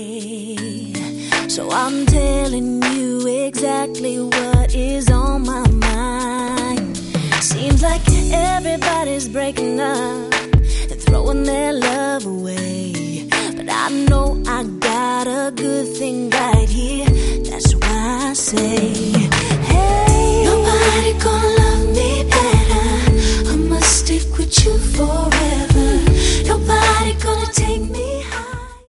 So I'm telling you exactly what is on my mind. Seems like everybody's breaking up and throwing their love away, but I know I got a good thing right here. That's why I say